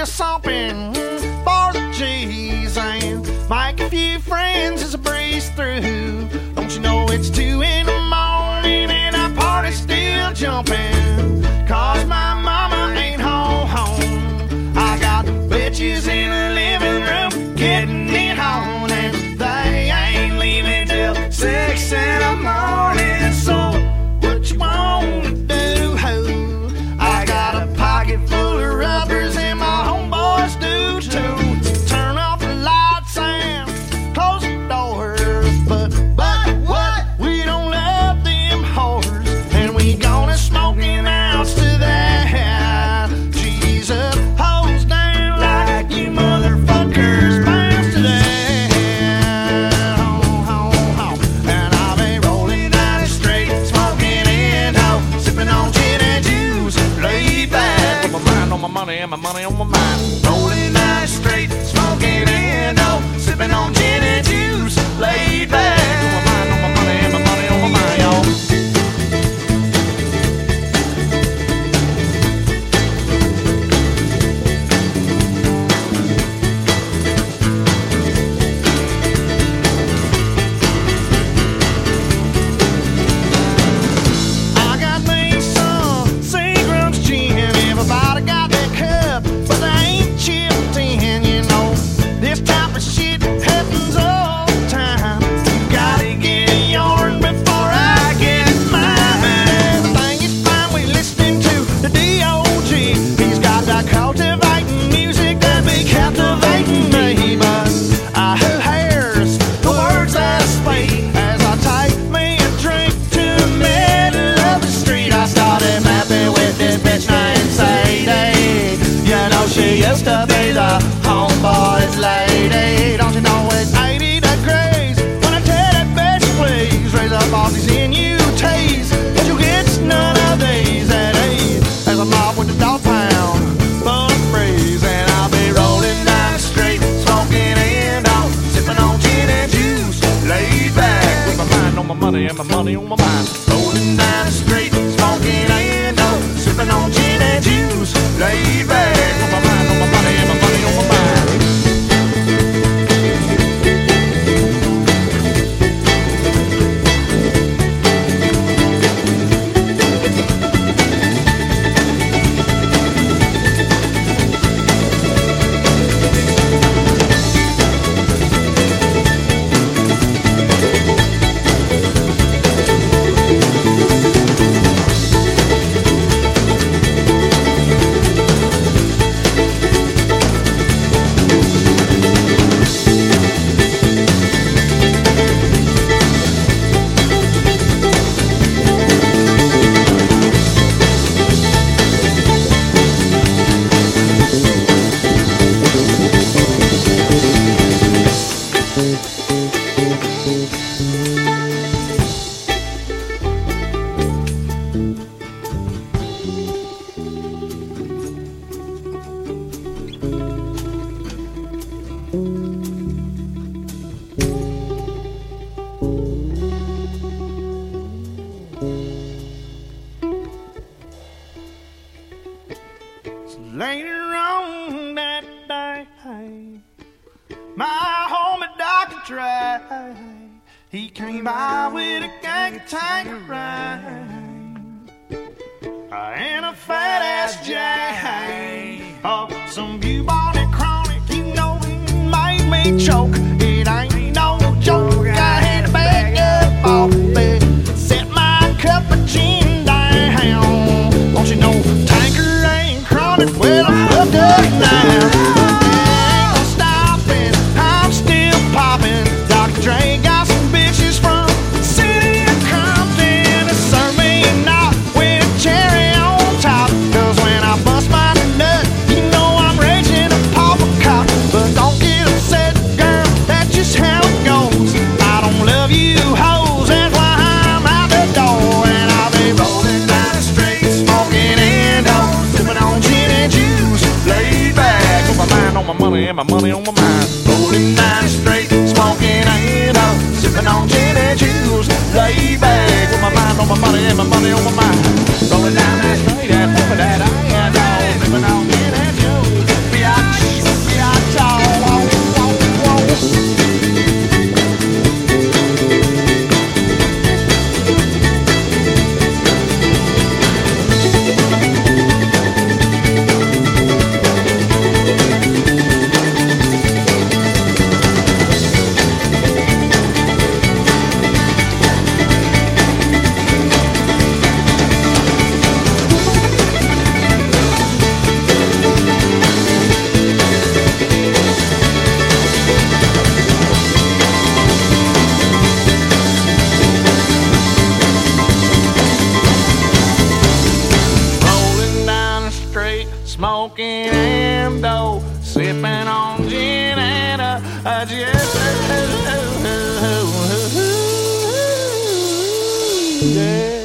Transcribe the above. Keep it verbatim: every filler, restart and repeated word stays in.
little something for the G's and make a few friends as a breeze through. Don't you know it's two in the morning and our party's still jumping? Cause my mama ain't home, home. I got bitches in the living room getting it on, and they ain't leaving till six in the morning. So what you wanna do, ho? I got a pocket full of rubbers and my homeboys do too. Turn off the lights and close the doors, but but what? We don't love them whores, and we gonna smoking out to that. Jesus, hose down like you motherfuckers bounce to that. Ho, ho, ho. And I'll be rolling down the street, smoking Indo, sipping on gin and juice, laid back with my mind on my money and my money on my mind. Rolling down the street, smoking Indo, sipping on gin and juice, laid back with my mind on my money and my money on my mind, y'all. I got me some Seagram's gin. Everybody got their cup, but they ain't chipped in, you know. This type of shit happens all the time. You gotta get yours before I get mine. Everything is fine, we listening to the D O G. He's got that cultivating music that be captivating me, but I who hears the words that I speak as I take me a drink to the middle of the street. I started mapping with this bitch named Sadie. You know she used to be the homeboy's lady. Don't you know it's eighty degrees when I tell that bitch please raise up all these N U Ts, but you get none of these at ease. As I'm off with the dog pound full of breeze, and I'll be rolling down the street, smoking Indo, sipping on gin and juice, laid back with my mind on my money and my money on my mind. Rolling down the street, smoking Indo, sipping on gin and juice, laid back with my mind on my money and my money on my mind. Later on that day, my homie Doctor Dre, he came by with a gang of Tanqueray and a fat ass J. Oh, some bubonic chronic, you know it made me choke. It ain't no joke. I had to back up off it, set my cup of gin down. Won't you know Tanqueray and chronic? Well, I'm hooked up now. Ain't no stopping, I'm still popping. Doctor Dre got some bitches from the city of Compton to serve me a knot with a cherry on top. Cause when I bust my nut, you know I'm raging a pauper cop. But don't get upset, girl, that's just how it goes. I don't love you hoes, that's why I'm out the door. And I'll be rolling down the street, smoking Indo, sipping on gin and juice, laid back with my mind on my money and my money on my mind. Rolling down the street, smoking Indo, sipping on gin and juice, laid back with my mind on my money and my money on my mind. Rolling down that street and pumping that Indo, sipping on gin and juice. smoking and dough, sipping on gin and a, a just yeah.